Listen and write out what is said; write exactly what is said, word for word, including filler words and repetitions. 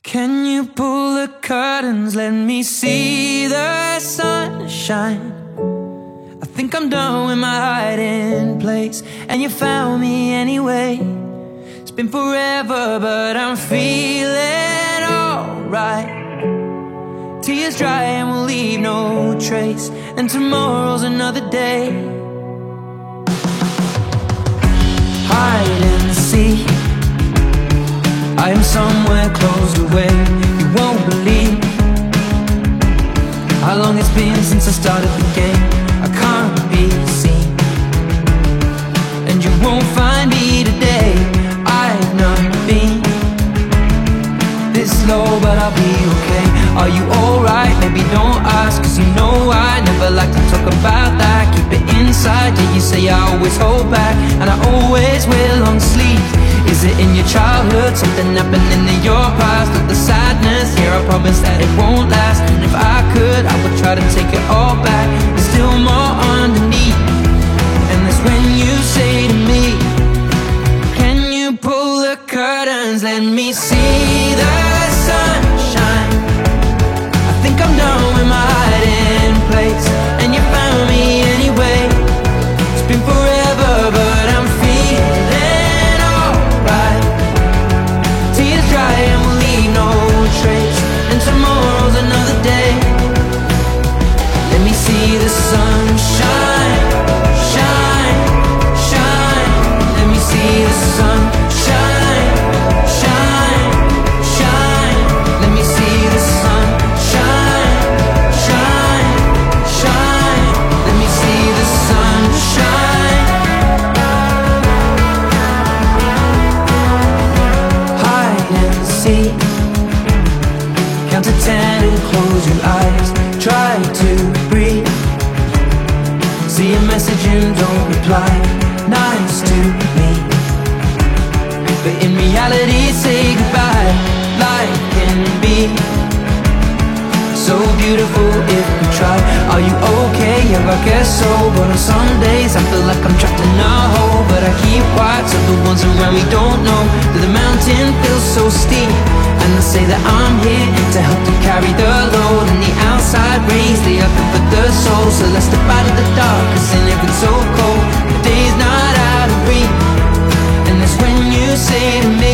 Can you pull the curtains, let me see the sunshine? I think I'm done with my hiding place, and you found me anyway. It's been forever, but I'm feeling alright. Tears dry and we'll leave no trace, and tomorrow's another day. Hide and seek, I am somewhere closed away. You won't believe how long it's been since I started the game. I can't be seen, and you won't find me today. I've not been this low, but I'll be okay. Are you alright? Maybe don't ask, cause you know I never like to talk about that. Keep it inside, yeah, you say I always hold back, and I always wear long sleeves. Is it in your childhood, something happening in your past? Or the sadness, here I promise that it won't last. And if I could, I would try to take it all back. There's still more underneath, and that's when you say to me, can you pull the curtains, let me see the sunshine? I think I'm done with my hiding place, and you found me anyway. It's been forever, but I'm feeling alright. Tears dry and we'll leave no trace, and tomorrow's another day. Let me see the sunshine, shine, shine. Let me see the sun, shine, shine, shine. Let me see the sun, shine, shine, shine. Let me see the sun, shine. Hide and seek, count to ten and close your eyes. Try to breathe, see a message and don't reply. Nice to me, but in reality say goodbye. Life can be so beautiful if we try. Are you okay? Yeah, I guess so. But on some days I feel like I'm trapped in a hole, but I keep quiet so the ones around me don't know that the mountain feels so steep. And I say that I'm here to help to carry the load, and the outside rays, they are good for the soul. So let's step out of the dark, cause in it it's so cold. The day's not out of reach, and that's when you say to me,